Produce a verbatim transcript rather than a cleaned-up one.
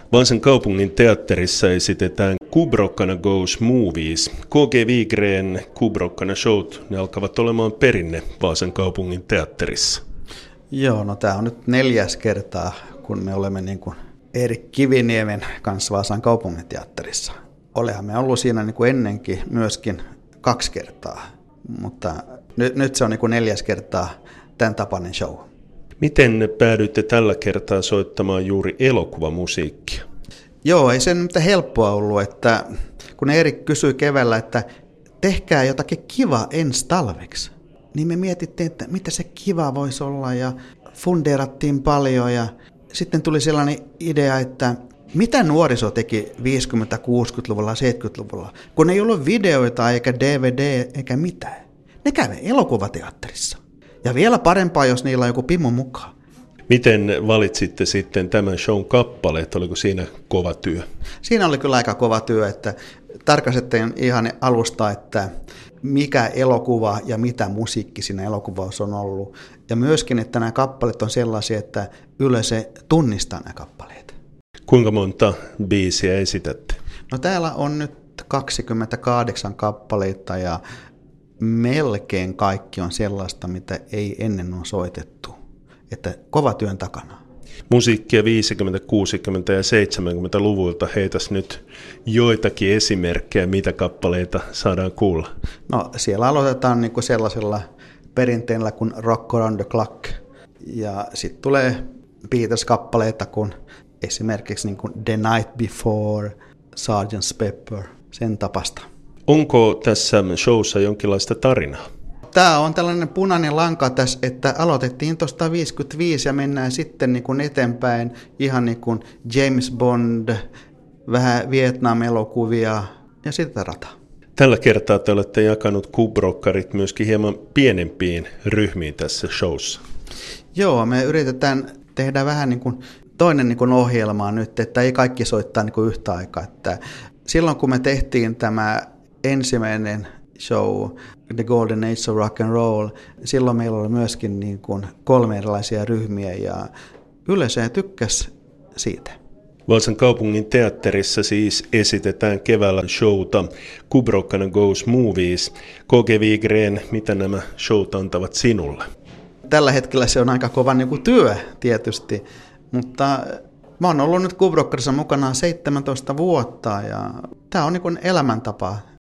Vaasan kaupungin teatterissa esitetään Kubrokkana Goes Movies. K G Wigren Kubrokkana showt, ne alkavat olemaan perinne Vaasan kaupungin teatterissa. Joo, no tämä on nyt neljäs kertaa, kun me olemme niin kuin Erik Kiviniemen kanssa Vaasan kaupungin teatterissa. Olehan me ollut siinä niin kuin ennenkin myöskin kaksi kertaa, mutta nyt, nyt se on niin kuin neljäs kertaa tämän tapainen show. Miten päädyitte tällä kertaa soittamaan juuri elokuvamusiikkia? Joo, ei se nyt helppoa ollut, että kun Erik kysyi keväällä, että tehkää jotakin kiva ensi talveksi, niin me mietittiin, että mitä se kiva voisi olla ja fundeerattiin paljon ja sitten tuli sellainen idea, että mitä nuoriso teki viisikymmentä-, kuusikymmentäluvulla, seitsemänkymmentäluvulla, kun ei ollut videoita eikä D V D eikä mitään. Ne kävi elokuvateatterissa. Ja vielä parempaa, jos niillä on joku pimu mukaan. Miten valitsitte sitten tämän shown kappaleet? Oliko siinä kova työ? Siinä oli kyllä aika kova työ, että tarkastettiin ihan alusta, että mikä elokuva ja mitä musiikki siinä elokuvassa on ollut. Ja myöskin, että nämä kappaleet on sellaisia, että yleensä tunnistaa nämä kappaleet. Kuinka monta biisiä esitätte? No täällä on nyt kaksikymmentäkahdeksan kappaleita ja melkein kaikki on sellaista, mitä ei ennen ole soitettu. Että kova työn takana. Musiikkia viisikymmentä-, kuusikymmentä- ja seitsemänkymmentäluvulta heitäs nyt joitakin esimerkkejä, mitä kappaleita saadaan kuulla. No siellä aloitetaan niin kuin sellaisella perinteellä kuin Rock Around the Clock. Ja sitten tulee Beatles-kappaleita kuin esimerkiksi niin kuin The Night Before, sergeant Pepper, sen tapasta. Onko tässä showssa jonkinlaista tarinaa? Tämä on tällainen punainen lanka tässä, että aloitettiin tuosta viisikymmentäviisi ja mennään sitten niin kuin eteenpäin ihan niin kuin James Bond, vähän Vietnam-elokuvia ja sitä rataa. Tällä kertaa te olette jakanut kubrokkarit myöskin hieman pienempiin ryhmiin tässä showssa. Joo, me yritetään tehdä vähän niin kuin toinen niin kuin ohjelma nyt, että ei kaikki soittaa niin kuin yhtä aikaa. Että silloin kun me tehtiin tämä ensimmäinen show, The Golden Age of Rock and Roll, silloin meillä oli myöskin niin kuin kolme erilaisia ryhmiä ja yleisö tykkäsi siitä. Vaasan kaupungin teatterissa siis esitetään keväällä showta Kubrokkana Goes Movies. K G Wigren, mitä nämä showt antavat sinulle? Tällä hetkellä se on aika kova niin kuin työ tietysti, mutta mä oon ollut nyt Kubrokkarissa mukana seitsemäntoista vuotta ja tämä on niin kuin elämäntapa.